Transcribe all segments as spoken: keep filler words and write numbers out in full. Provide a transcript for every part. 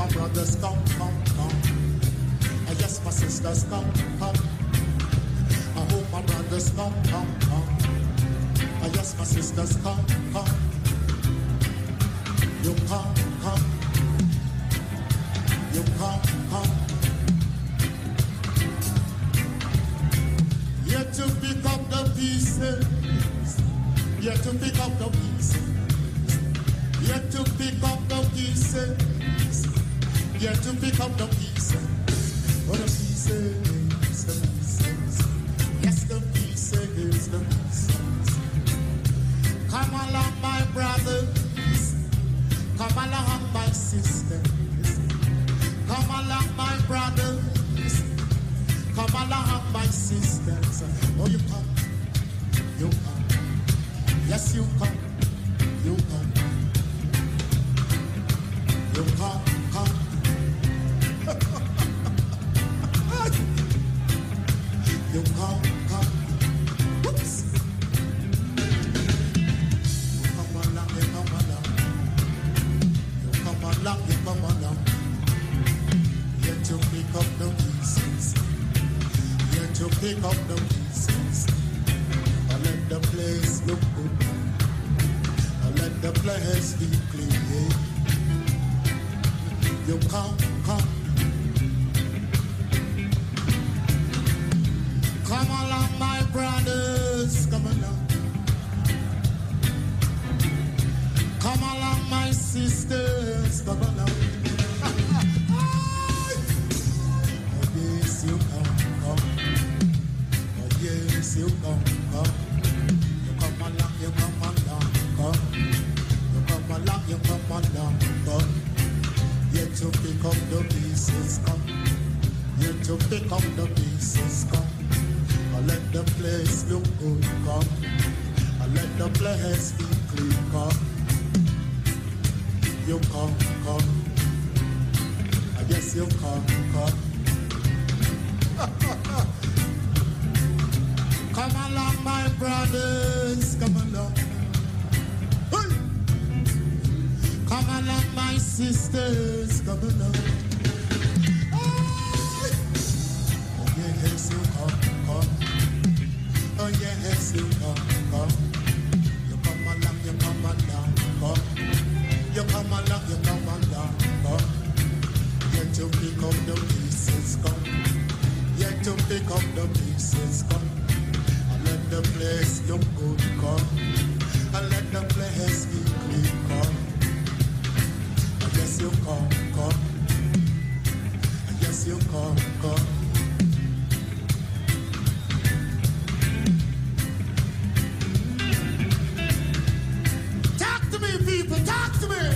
my brothers, come, come, come. I yes, my sisters, come, come. I hope my brothers, come, come, come. I yes, my sisters, come, come. You come, come. You come, come. Yet to pick up the pieces. Yet to pick up the pieces. Yet to pick up the pieces. Yet to pick up the pieces. Oh, the pieces, the pieces. Yes, the pieces, the pieces. Come along, my brothers. Come along, my sisters. Come along, my brothers. Come along, my sisters. Oh, you come. You come. Yes, you come. You come. You come, come. You come, come. Whoops. You come along, you come along. You come along, you come along. Yet to pick up the pieces. Yet to pick up the pieces. I let the place look good. I let the place be clean. You come, come. Come along, my brothers, come along. Come along, my sisters, come along. Oh, yes, you come, come. Oh, yes, you come, come. You come along, you come along, come. You come along, you come along, come. Yet to pick up the pieces, come. Yet to pick up the pieces, come. I let the place look good, come. I let the place be clean, come. You come, come. I guess you come, come. Come along, my brothers, come along. Hey! Come along, my sisters, come along. Oh, yes, you come, come. Oh, yes, you come, come. You come along, you come along, come. You come along, you come along, come. Yet to pick up the pieces, come. Yet to pick up the pieces, come. I let the place look good, come. I let the place be clean, come. Yes, you come, come. Yes, you come, come. Talk to me, people, talk to me.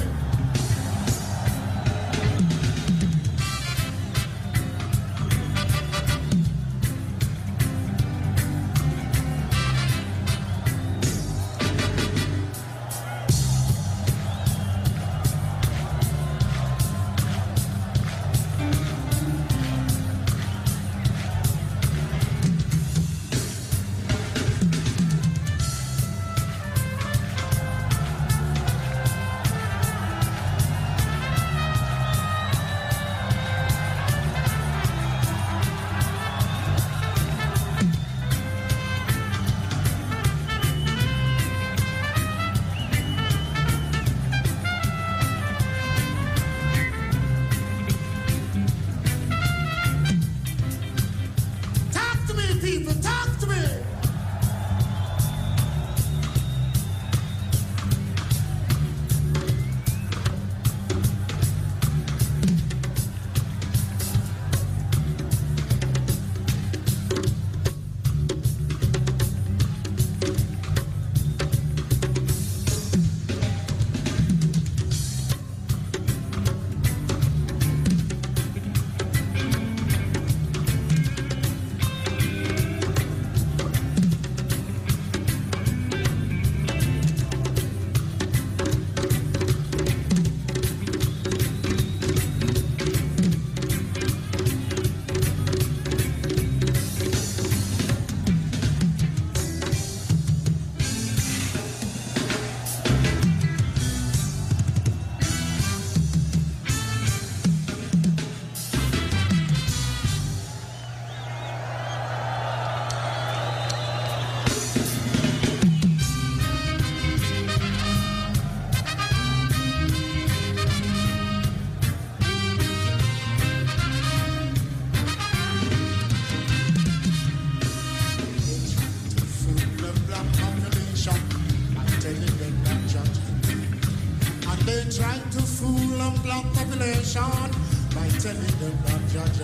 nation by telling them that Jaja,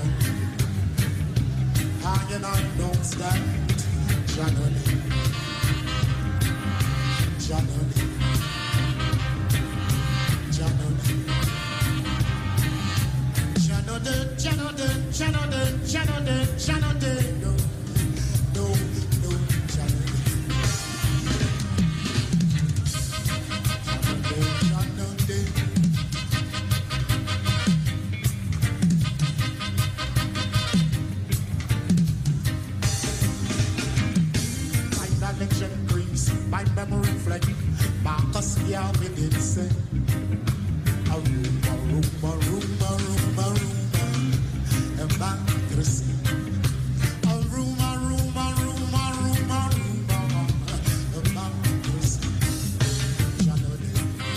hanging on don't stand, Janoni, Janoni, Janoni, Janode, Janode, Janode, Janode, Janode, no, no, no, Janode. My memory fled, Marcus here we did say, a rumba, rumba, rumba, rumba, rumba, and democracy. A rumba, rumba, rumba, rumba, rumba, and democracy. Janode,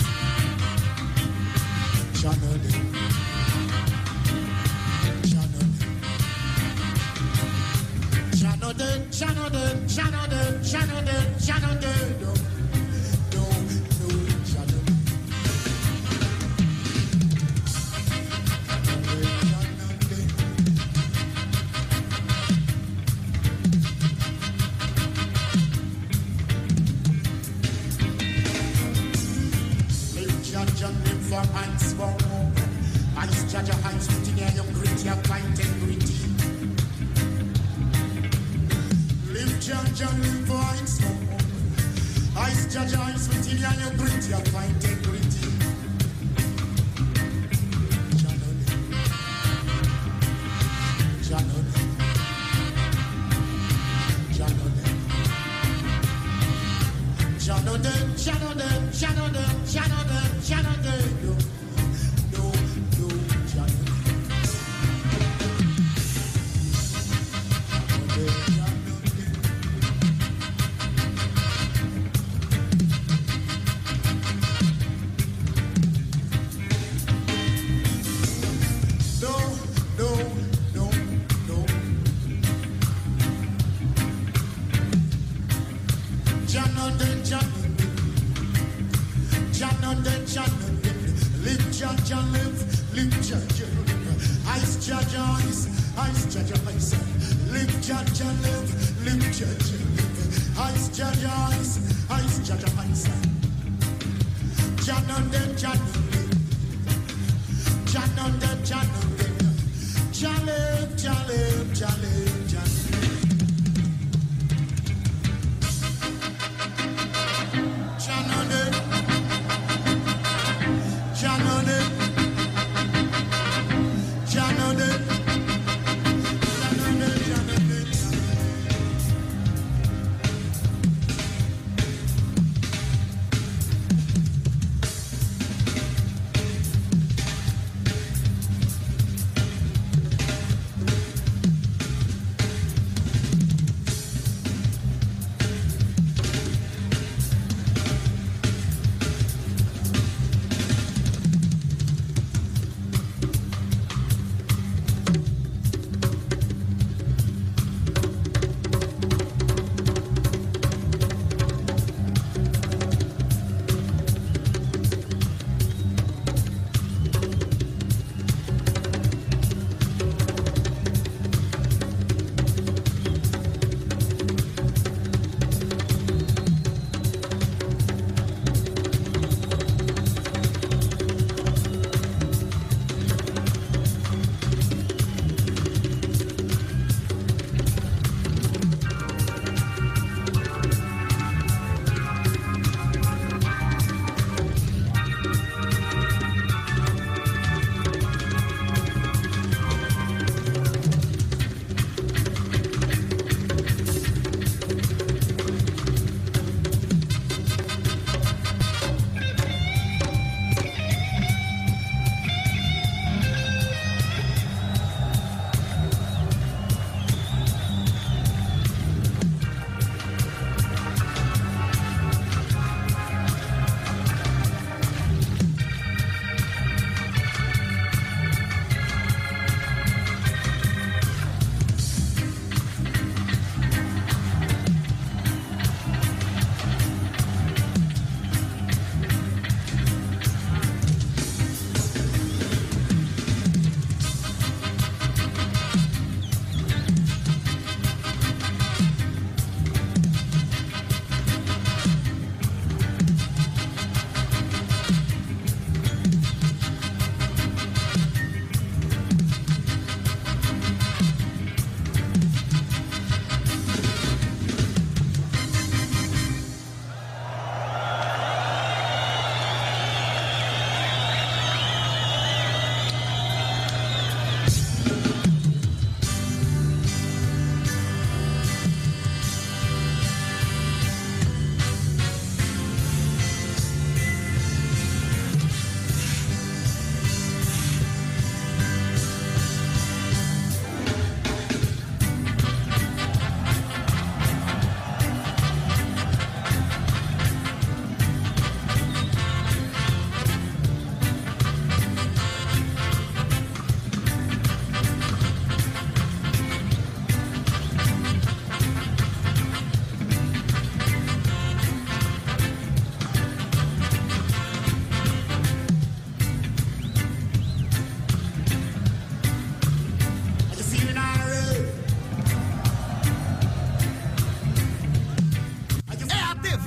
Janode, Janode, Janode, Janode, Janode, Janode, no, no, no, Janode. Live Jaja, live for hands for more. Ice Jaja, hands sitting here, your grit, your fight integrity. Jaja, live for ice for more. Ice Jaja, ice until you your grit, your fight integrity. Janode, Janode, Janode, Janode, Janode, Janode, Janode, Janode, no, no, no, Janode. Live Jaja, live, live Jaja, ice Jaja, ice, ice Jaja, ice. Live Jaja, live, live Jaja, live, ice Jaja, ice, ice Jaja, ice. Janode, Janode, Janode, Janode, Jalib, Jalib, Jalib, Jalib. Janode, Janode, Janode, Janode, Janode.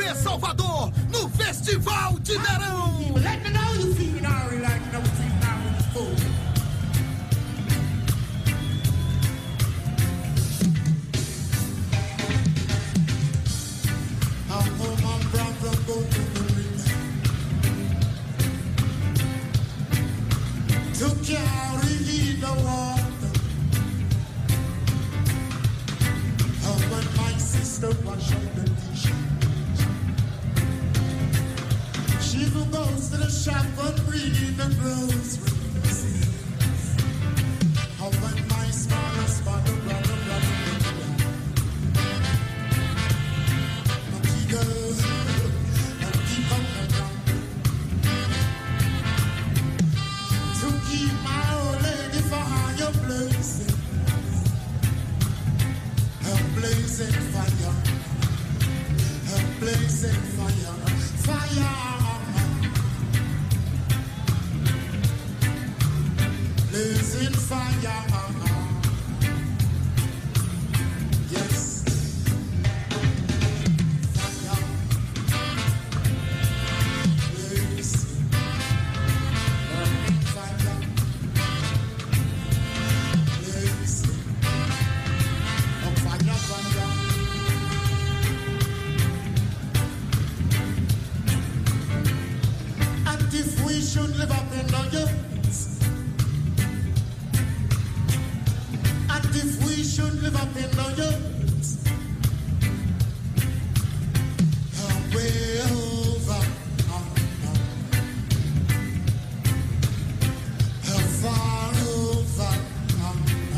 ver Salvador no Festival de Verão. Let me know you feeling alright like you never feel now before. How come I'm proud to go to the river to carry the water? How when my sister wash out the dishes, she even goes to the shop and bring in the groceries. How when my smallest brother, brother, brother, and keep on the ground to keep my old lady for higher blazing, her blazing fire, her blazing fire, fire, blazing fire, yes. Should live up in the youth, and if we should live up in the youth, uh, way over, uh, uh, far over, uh,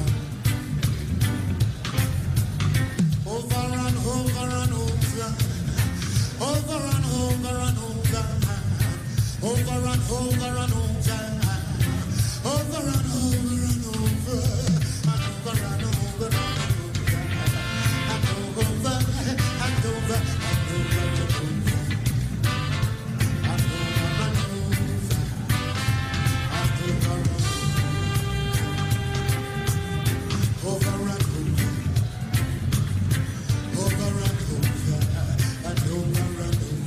uh, over and over and over, over and over and over. Over and over and over, over and over and over, and over and over and over, and over and over and over, and over and over, over and over, over and over, and over and over.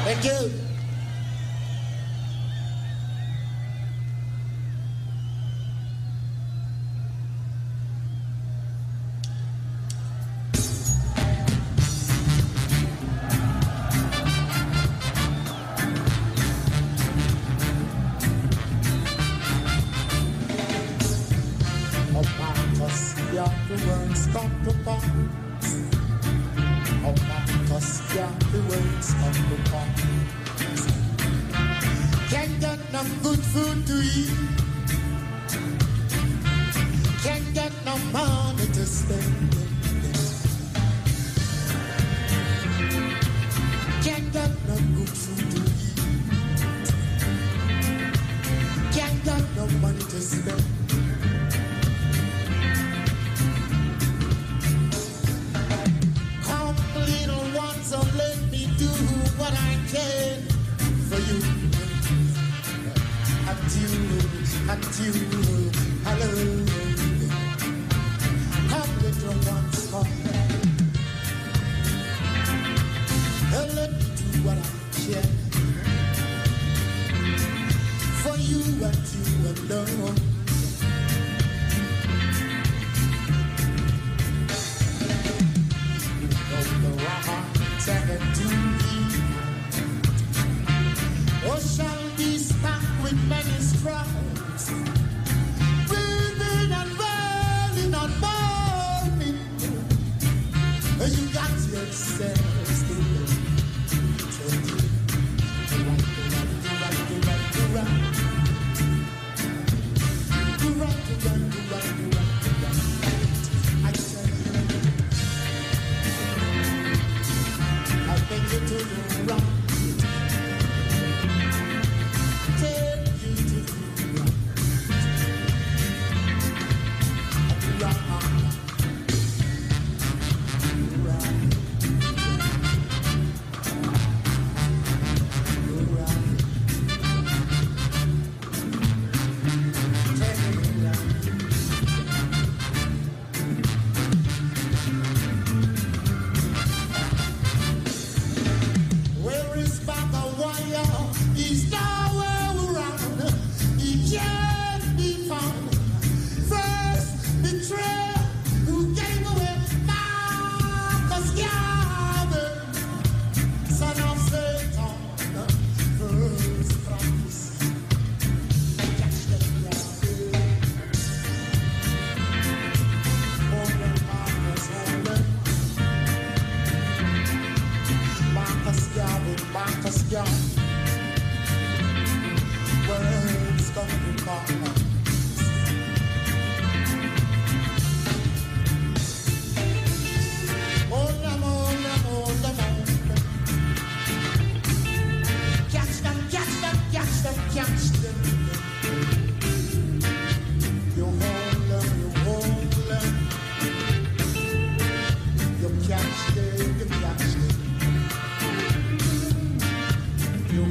Thank you. Can't get no good food to eat. Can't get no money to spend. Can't get no good food to eat. Can't get no money to spend. Come, little ones, so let me do what I can for you. Until, until, hello. Come, little ones, come. And let me do what I can for you and you alone. You know the right and to me. Oh, shall be stuck with many struggles, breathing and burning and burning. You got yourself still. Do right, do right, do right, do right, do right. Do right, do right, do right, do right, do right. I tell you, I beg you to do right. You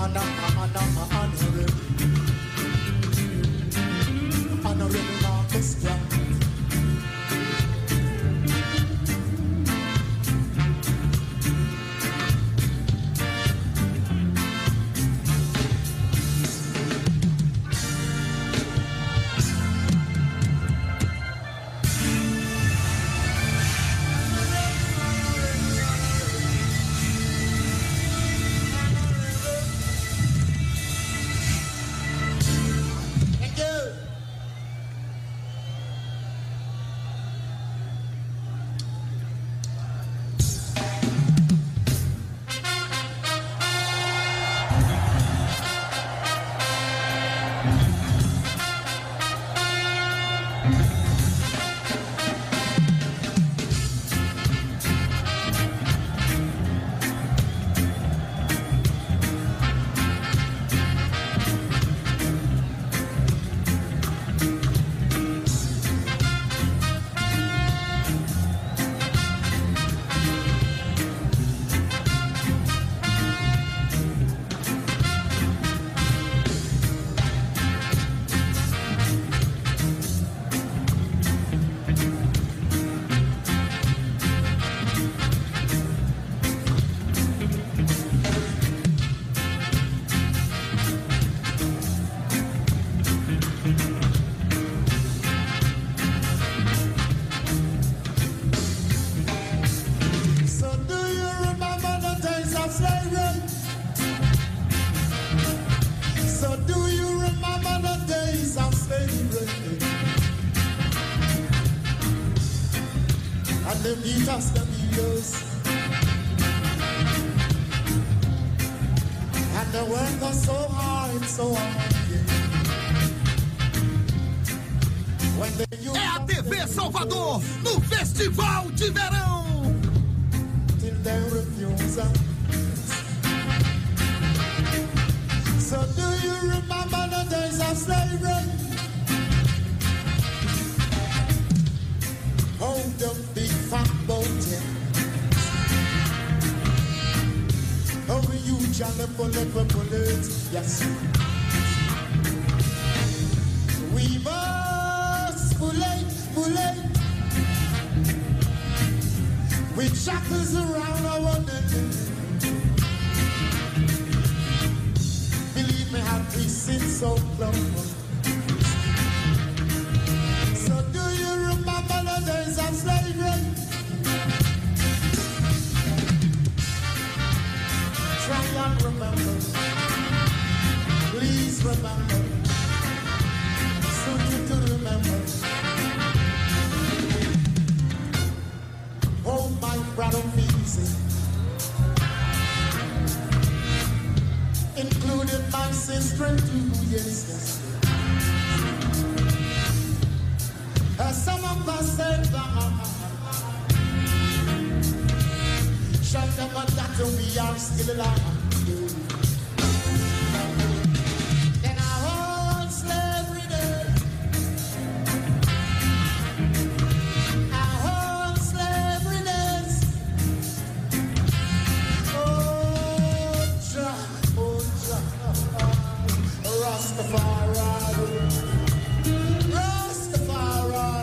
Anna, Anna, Honorable, Honorable Marcus Brown. É a T V Salvador, no Festival de Verão. So do you remember the days of slavery? Hold the big fat boat, yeah. Over you, jolly bullet, bullet, yes. We must bullet, bullet, with shackles around our neck. Believe me, have we seen so close? So do you remember the days of slavery? Try and remember, please remember, so you to remember. Oh my brother, easy, including my sister too, yes, yes. Uh, some of us said that shut up and that we are still alive. Then our whole slavery day, our whole slavery days. Oh, Jah, oh, Jah, Rastafari, Rastafari.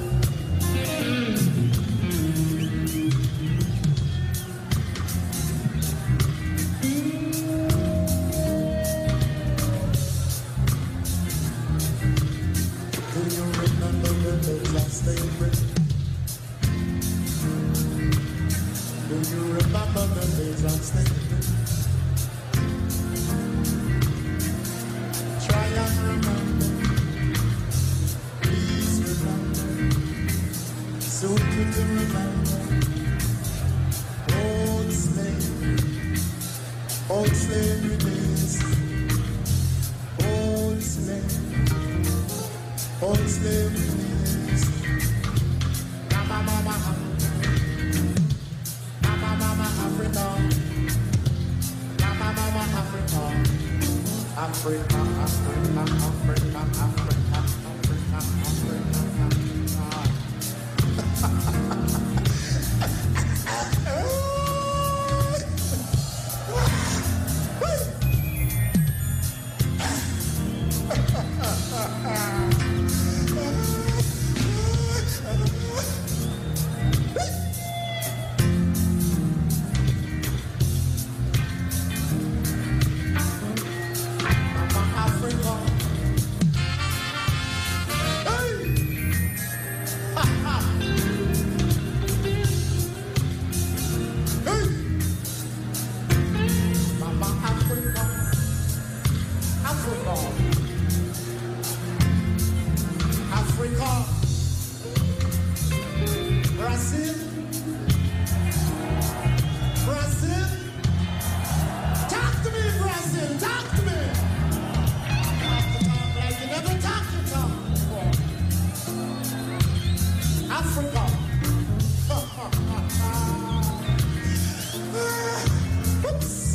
Do you remember the days of slavery? Try and remember, please remember, so good to remember. Old slavery, old slavery days, old slavery, old slavery days. Mama, mama, mama, mama, Africa, mama, mama, Africa, Africa, Africa, Africa, Africa, Africa, Africa. Africa. Africa. Brazil. Brazil. Talk to me, Brazil. Talk to me. Talk like you never talked to talk before. Africa. Oops.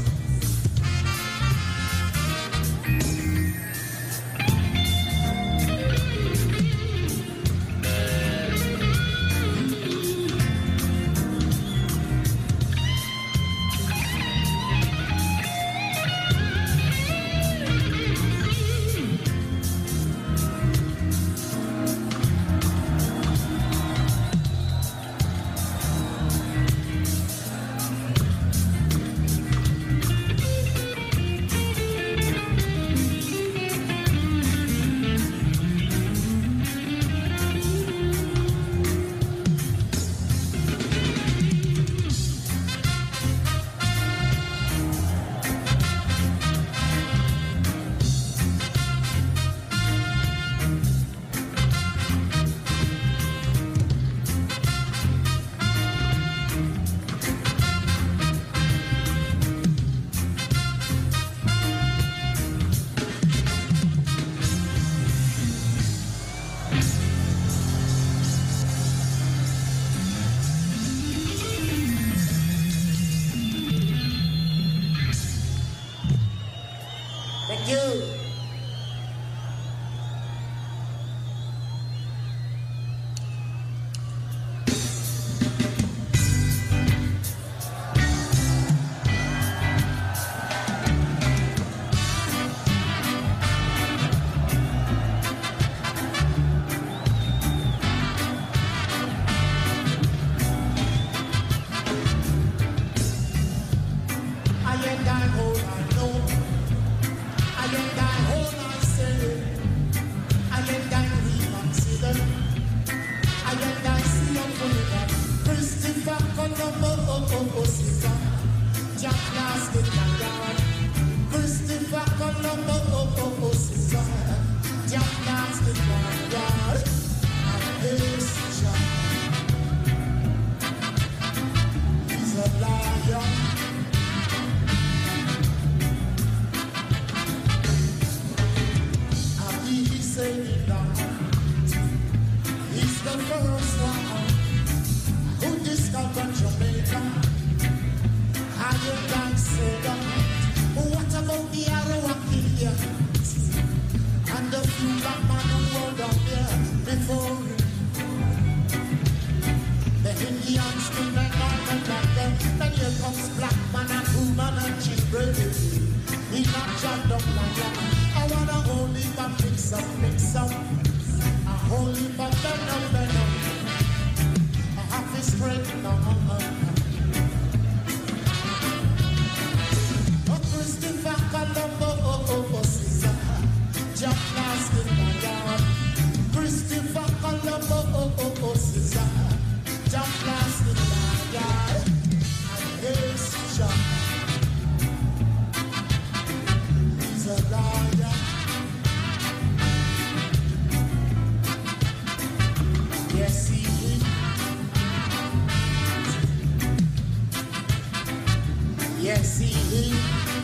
Thank you. I ain't got hold on, no. I ain't got hold on, say. I ain't got reconsider. I ain't got see up for that. Christopher Colombo, oh, oh, oh, sister. Jack last in my yard. Christopher Colombo, oh, oh, oh, sister. Jack last in my yard. And this Jack, he's a liar. Saying that he's the first one who discovered Jamaica. I can say that. What about the Arawakians and the few black men who were down there before him? The Indians still men on the back then. Then here comes black man and woman and children. He not jumped up like that. I want a whole heap of mix up, mix up. A whole heap of bend up, bend up. A half is spread now. Oh, Christopher Colombo, oh, oh, oh, sister. Jack last in my yard. Christopher Colombo, oh, oh, oh, sister. Jack last in my yard. And here's Jack. He's a liar. Yes, he is. Yes, he is.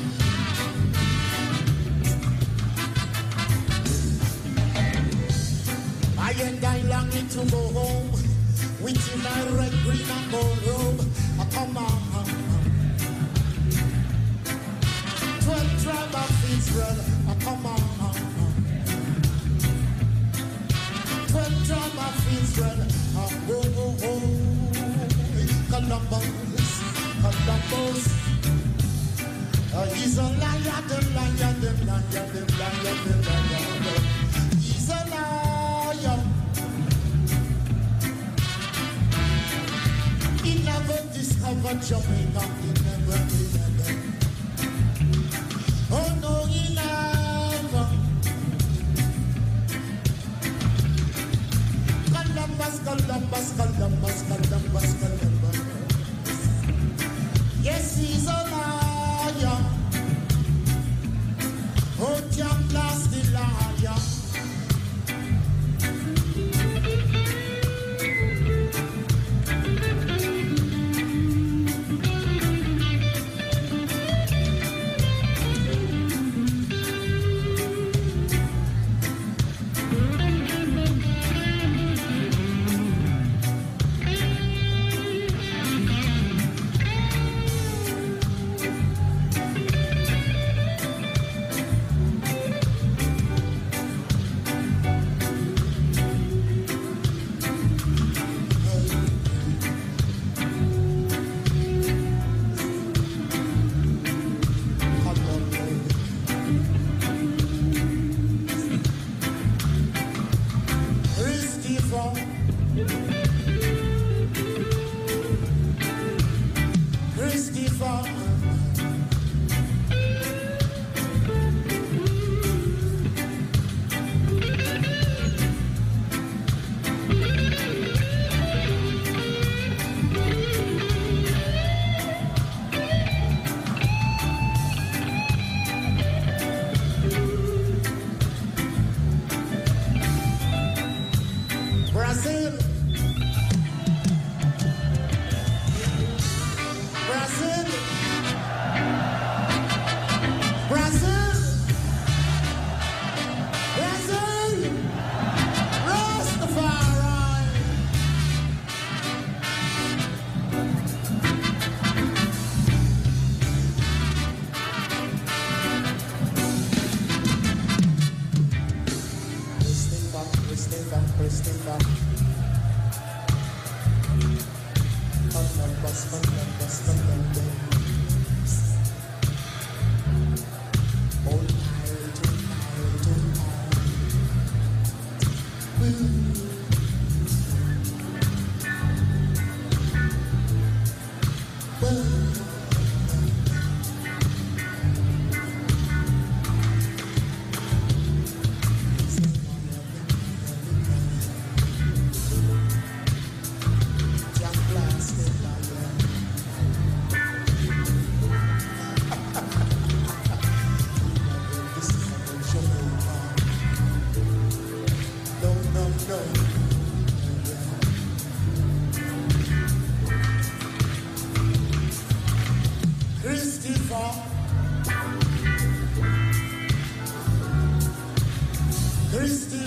I ain't die longing to go home with my red, green, and gold robe. Oh, come on. Twelve tribe of Israel. Oh, come on. Twelve tribe of Israel. Oh, oh, oh, oh. Columbus, Columbus. Uh, he's a liar, the liar, the liar, the liar, the liar. He's a liar. He never discovered Jamaica. He never, he never. Oh no, he never. Columbus, Columbus, Columbus, Columbus, Columbus. Yes, he's a liar.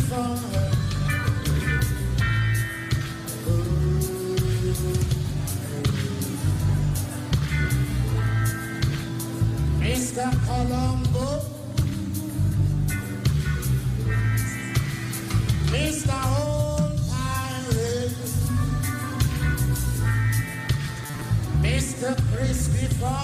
Mister Colombo, Mister Old Pirate, Mister Christopher,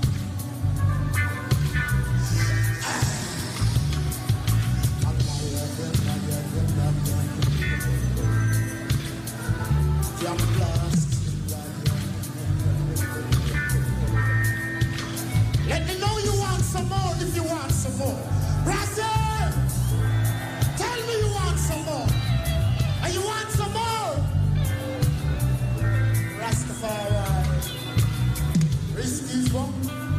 let me know you want some more if you want some more. Brazil, tell me you want some more. And you want some more? Rastafari, risky fun.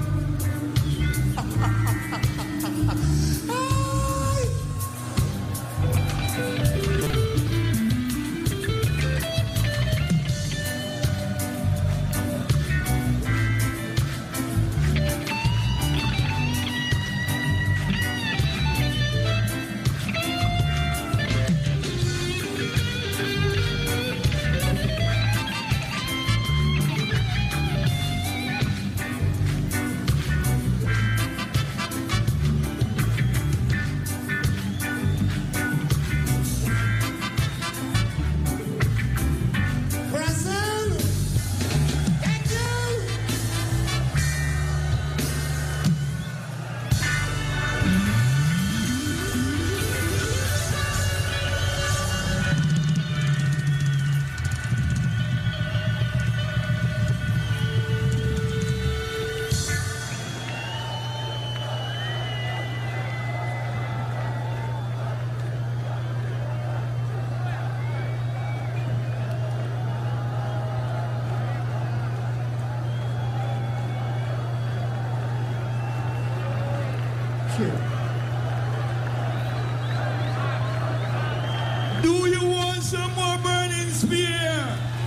Do you want some more burning spear?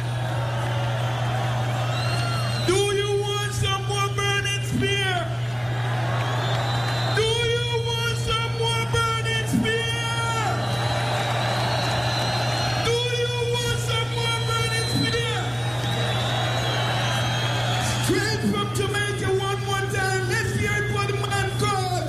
Do you want some more burning spear? Do you want some more burning spear? Do you want some more burning spear? Straight from Jamaica one more time. Let's hear it for the man called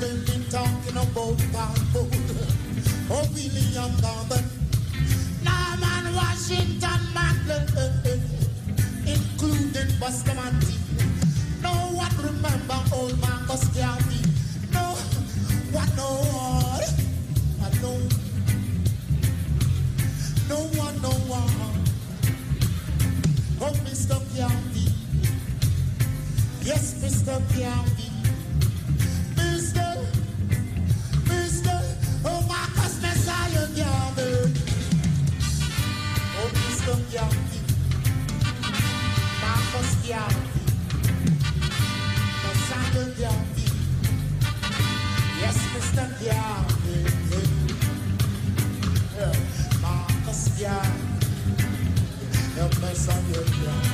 they've been talking about Paul or William Garden, Norman Washington, Macklin, including Bustamante. No one remember old Marcus Garvey. No one, no one, I know. No one, no one. Oh, Mister Garvey. Yes, Mister Garvey. Mister, Mister, oh, Marcus Messiah Garvey. Oh, Mister Garvey. Marcus Garvey. Messiah Garvey. Yes, Mister Garvey. Yeah. Marcus Garvey. The Messiah Garvey.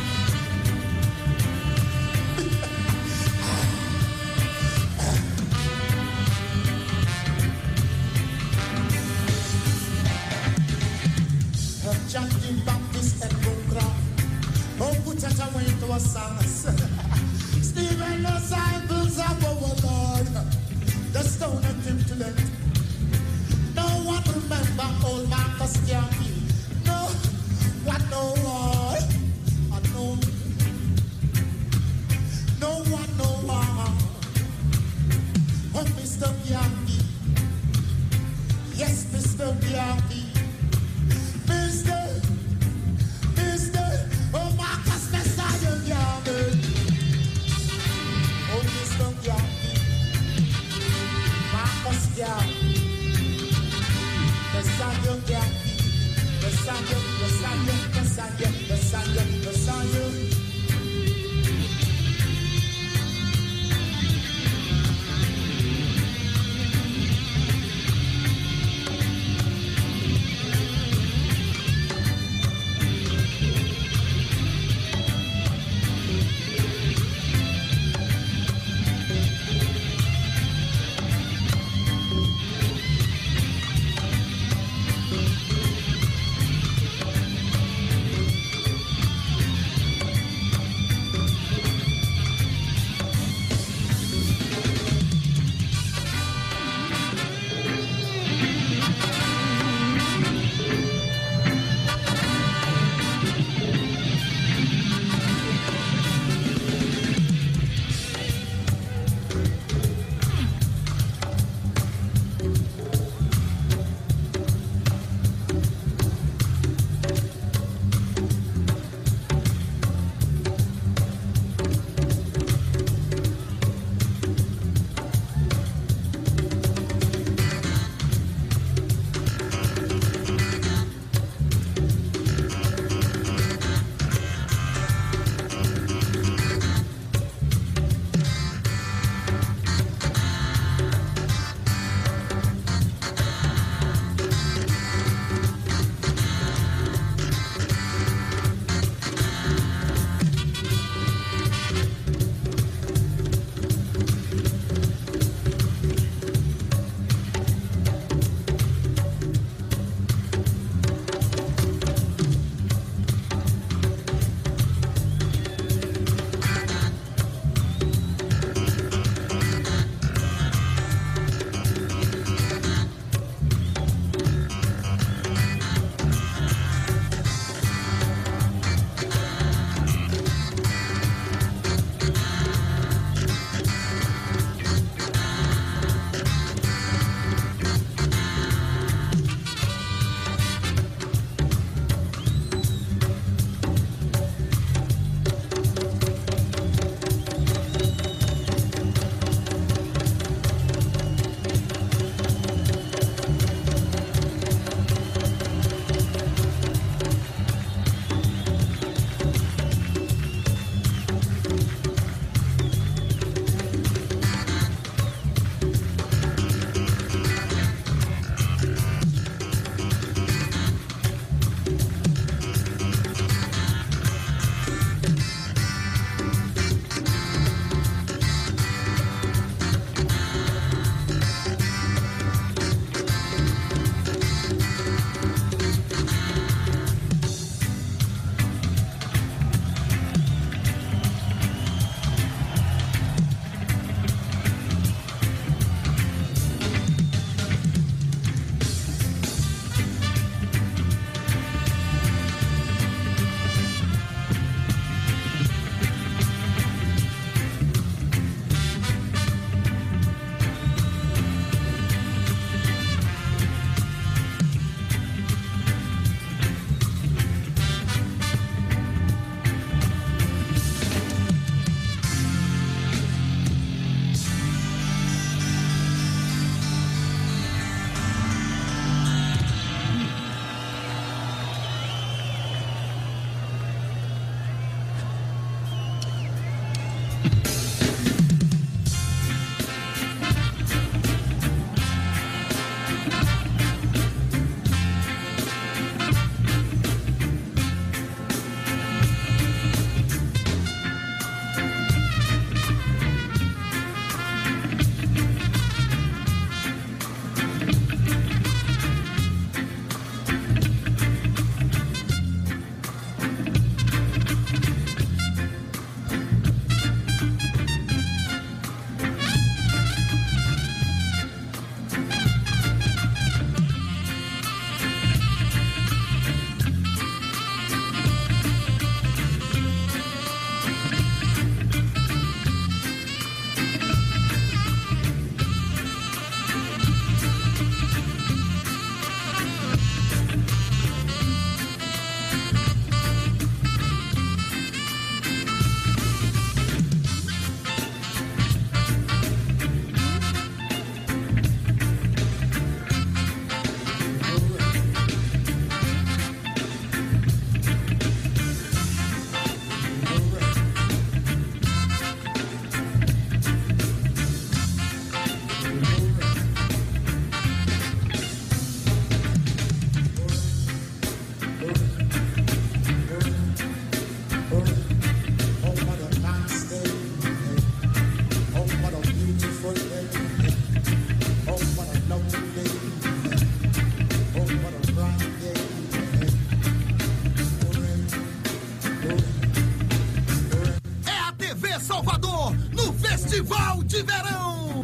John D. Baptist and Bullcraft. Oh, put it away to a song. Stephen, the disciples of our Lord. The stone of intellect. No one remember old Marcus Garvey. No one, no one. I know. No one, no one. Oh, Mister Garvey. Yes, Mister Garvey. Mister, Mister, oh Marcus Messiah Garvey. Oh Mister Garvey, Marcus Garvey, Messiah Garvey, Messiah, Messiah, Messiah, Messiah, Messiah. de verão.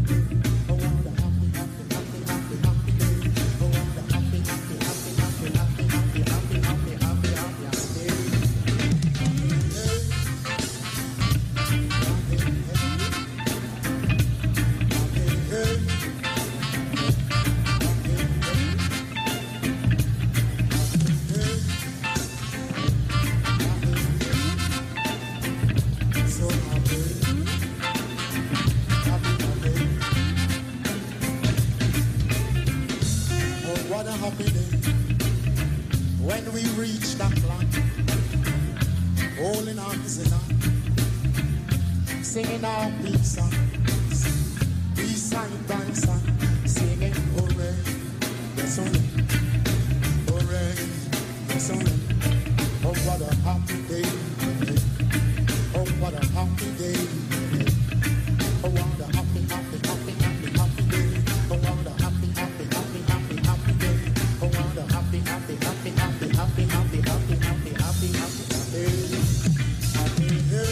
When we reach that land, holding hands in hand, singing our peace songs, peace side by side, singing hooray, yes hooray, hooray, yes hooray. Oh what a happy day, oh what a happy day, oh what a happy, happy, happy, happy, happy day, oh what a happy, happy, happy, happy, happy day, oh what a happy, happy, happy, happy, happy, happy, happy, happy, happy, happy, happy, happy day,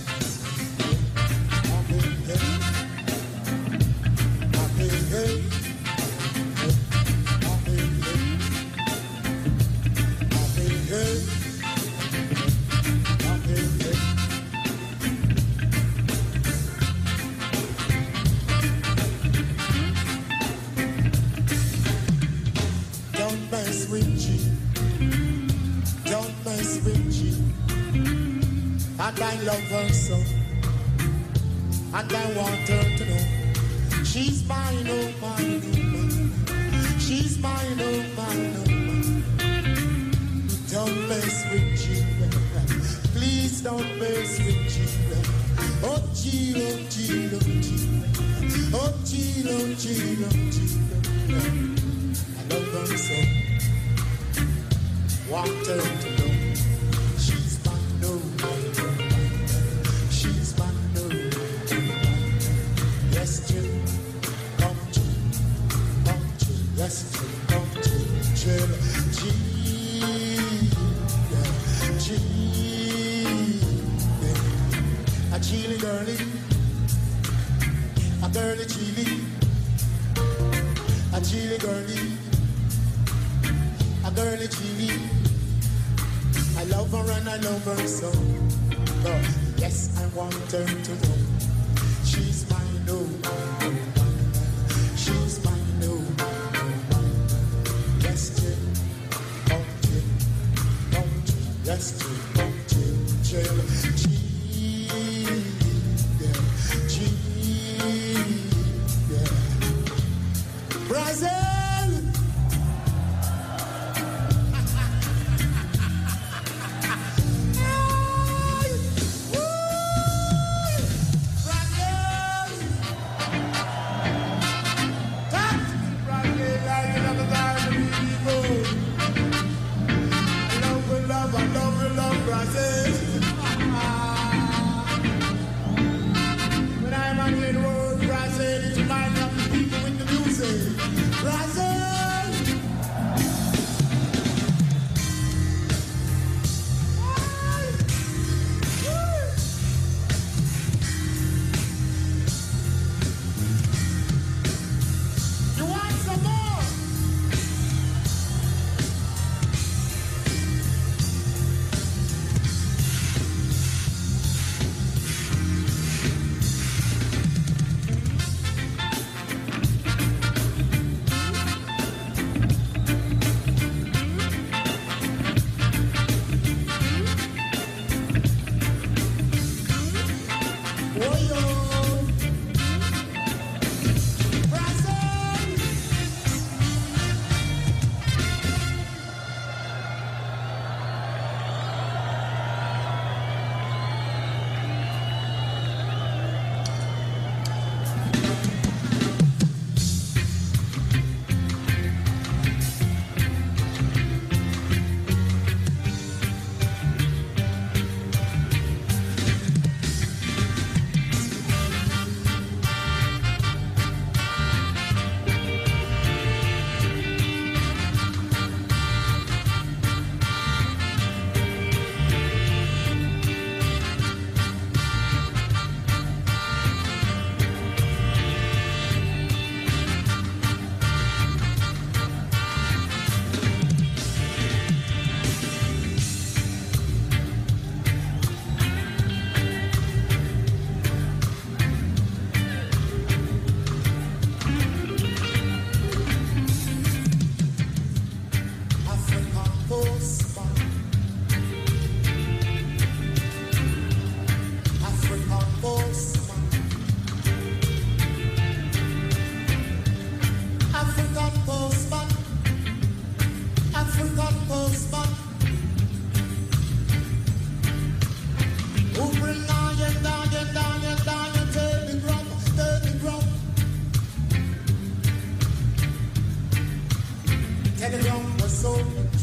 happy day, happy day, happy day, happy day, happy day. Don't mess with G. Don't mess with G. And I love her so. And I want her to know. She's mine, oh mine, oh mine. She's mine, oh mine, oh mine. Don't mess with G. Please don't mess with G. Oh G, oh G, oh G. Oh G, oh G, oh G. I love her so. Want her to know. She's mine, no mine, no mine. She's mine, no mine. Yes, Jim, come to, come to, yes, Jim, come to, chill, G, yeah, G, yeah. A chili girlie, a girlie chili, a chili girlie, a girlie chili. I love her and I love her so. Oh, yes, I want her to know. She's mine, no mine. She's mine, no mine. Yes, Jim, come Jim, come Jim. Yes, Jim, come Jim, Jim. G, yeah, G, yeah. Brazil.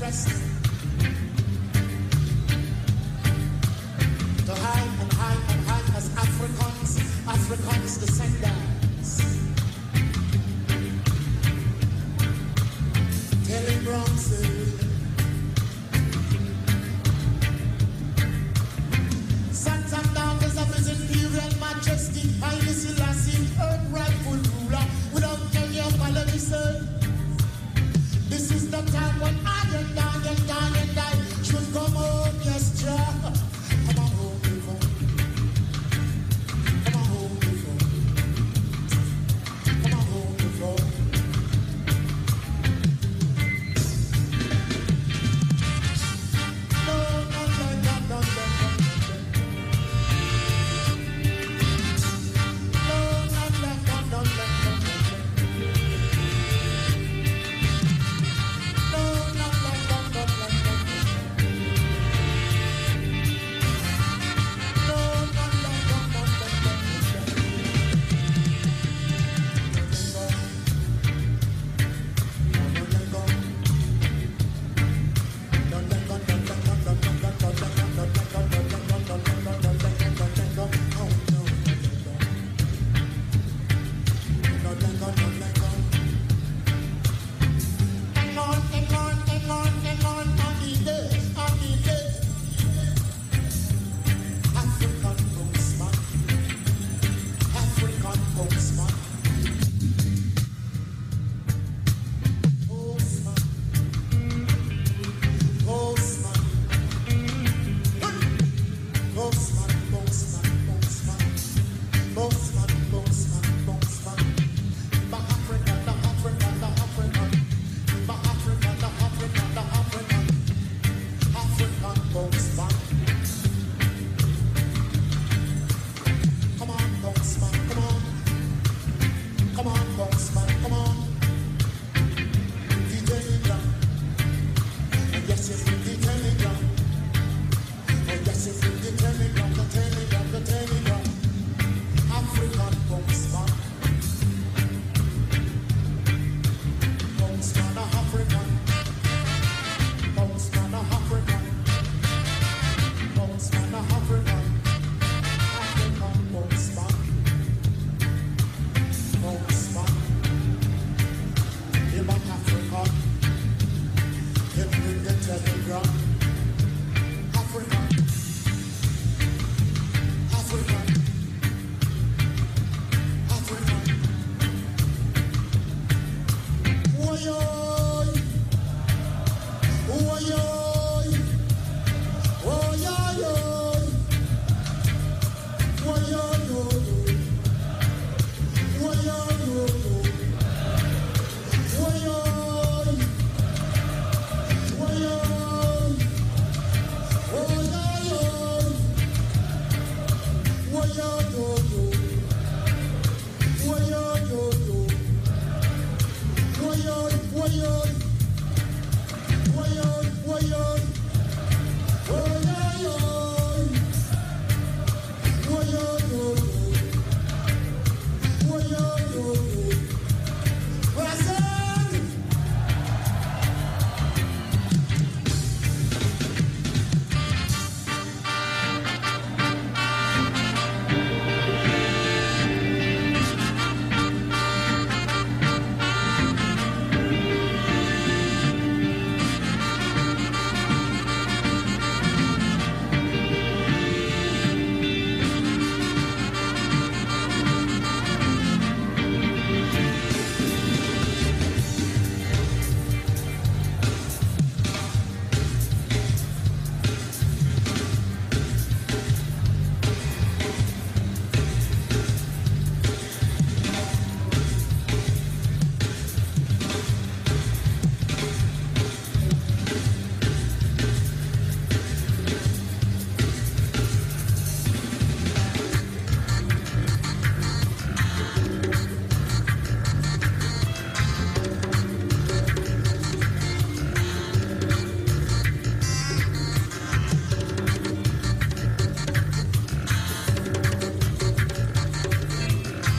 rest.